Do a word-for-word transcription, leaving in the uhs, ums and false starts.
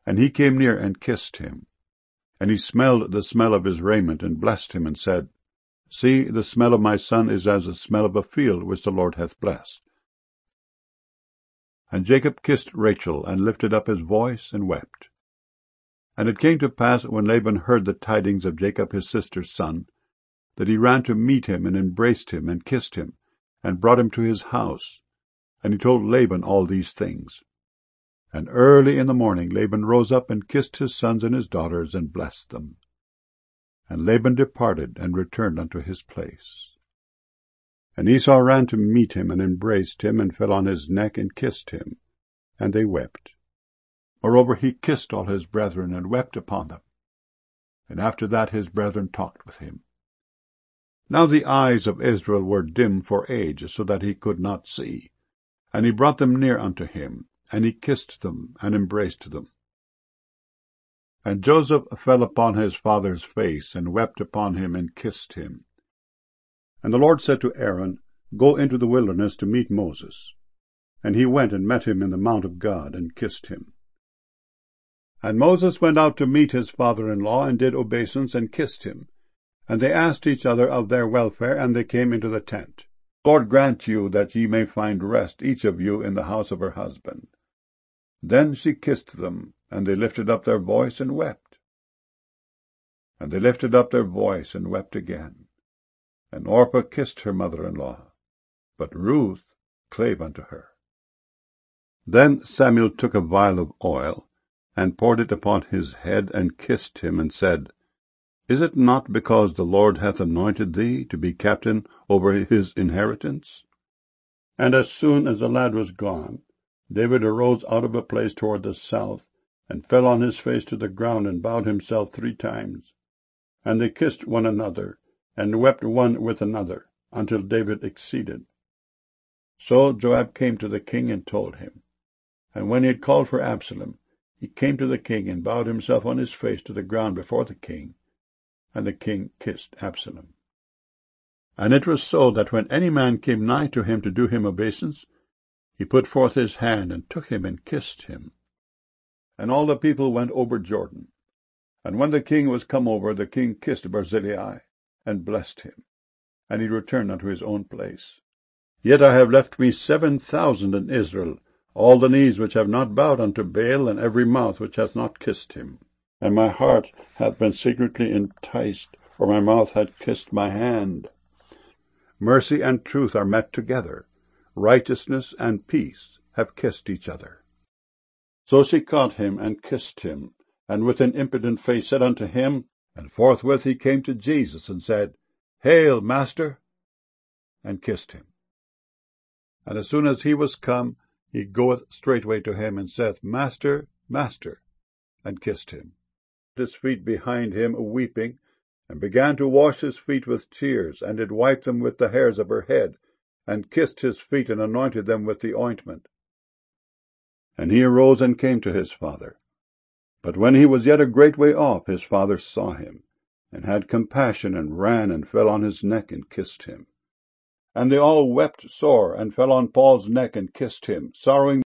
And he came near and kissed him. And he smelled the smell of his raiment, and blessed him, and said, See, the smell of my son is as the smell of a field which the Lord hath blessed. And Jacob kissed Rachel, and lifted up his voice, and wept. And it came to pass, when Laban heard the tidings of Jacob his sister's son, that he ran to meet him, and embraced him, and kissed him, and brought him to his house. And he told Laban all these things. And early in the morning Laban rose up, and kissed his sons and his daughters, and blessed them. And Laban departed, and returned unto his place. And Esau ran to meet him, and embraced him, and fell on his neck, and kissed him. And they wept. Moreover, he kissed all his brethren, and wept upon them. And after that his brethren talked with him. Now the eyes of Israel were dim for age, so that he could not see. And he brought them near unto him, and he kissed them, and embraced them. And Joseph fell upon his father's face, and wept upon him, and kissed him. And the Lord said to Aaron, Go into the wilderness to meet Moses. And he went and met him in the mount of God, and kissed him. And Moses went out to meet his father-in-law, and did obeisance, and kissed him. And they asked each other of their welfare, and they came into the tent. Lord grant you that ye may find rest, each of you, in the house of her husband. Then she kissed them, and they lifted up their voice, and wept. And they lifted up their voice, and wept again. And Orpah kissed her mother-in-law, but Ruth clave unto her. Then Samuel took a vial of oil, and poured it upon his head, and kissed him, and said, Is it not because the Lord hath anointed thee to be captain over his inheritance? And as soon as the lad was gone, David arose out of a place toward the south, and fell on his face to the ground, and bowed himself three times. And they kissed one another, and wept one with another, until David exceeded. So Joab came to the king, and told him. And when he had called for Absalom, he came to the king, and bowed himself on his face to the ground before the king. And the king kissed Absalom. And it was so, that when any man came nigh to him to do him obeisance, he put forth his hand, and took him, and kissed him. And all the people went over Jordan. And when the king was come over, the king kissed Barzillai, and blessed him. And he returned unto his own place. Yet I have left me seven thousand in Israel, all the knees which have not bowed unto Baal, and every mouth which hath not kissed him. And my heart hath been secretly enticed, for my mouth hath kissed my hand. Mercy and truth are met together. Righteousness and peace have kissed each other. So she caught him, and kissed him, and with an impudent face said unto him, and forthwith he came to Jesus, and said, Hail, Master! and kissed him. And as soon as he was come, he goeth straightway to him, and saith, Master, Master, and kissed him. His feet behind him, weeping, and began to wash his feet with tears, and did wipe them with the hairs of her head, and kissed his feet, and anointed them with the ointment. And he arose and came to his father. But when he was yet a great way off, his father saw him, and had compassion, and ran, and fell on his neck, and kissed him. And they all wept sore, and fell on Paul's neck, and kissed him, sorrowing